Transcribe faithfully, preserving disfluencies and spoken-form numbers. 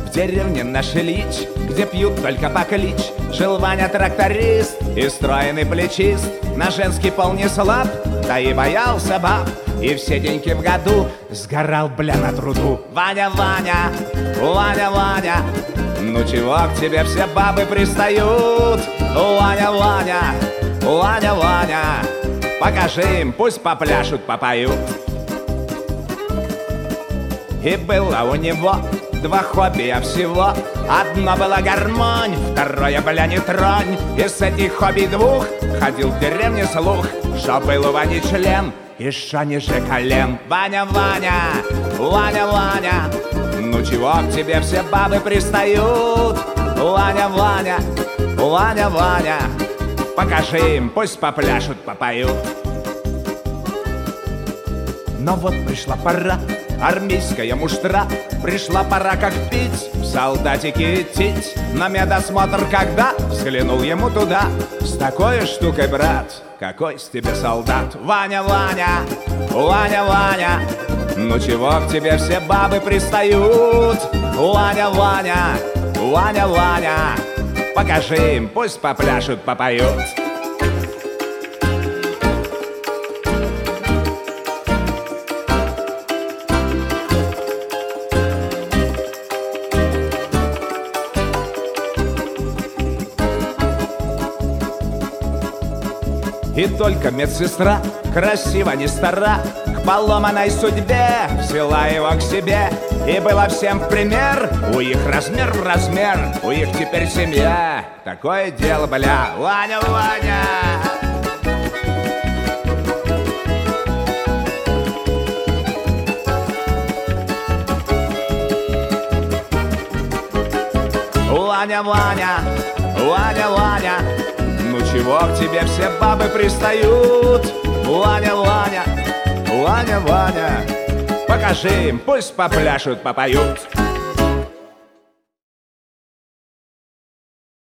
В деревне нашлич, где пьют только по клич, жил Ваня тракторист и стройный плечист. На женский пол не слаб, да и боялся баб, и все деньки в году сгорал, бля, на труду. Ваня, Ваня, Ваня, Ваня, ну чего к тебе все бабы пристают? Ваня, Ваня, Ваня, Ваня, покажи им, пусть попляшут, попоют. И было у него два хобби всего. Одно было гармонь, второе, бля, не тронь. И с этих хобби двух ходил в деревне слух, что был у Вани член еще ниже колен. Ваня, Ваня, Ваня, Ваня, ну чего к тебе все бабы пристают? Ваня, Ваня, Ваня, Ваня, покажи им, пусть попляшут, попоют. Но вот пришла пора, армейская муштра, пришла пора как пить, в солдатики идти. На медосмотр когда взглянул ему туда, с такой штукой, брат, какой с тебя солдат? Ваня, Ваня, Ваня, Ваня, ну чего к тебе все бабы пристают? Ваня, Ваня, Ваня, Ваня, покажи им, пусть попляшут, попоют. И только медсестра, красиво не стара, к поломанной судьбе взяла его к себе. И было всем в пример, у их размер в размер, у их теперь семья. Такое дело, бля, Ваня, Ваня. Ваня, Ваня, Ваня, Ваня, ну чего к тебе все бабы пристают? Ваня, Ваня, Ваня, Ваня, покажи им, пусть попляшут, попоют.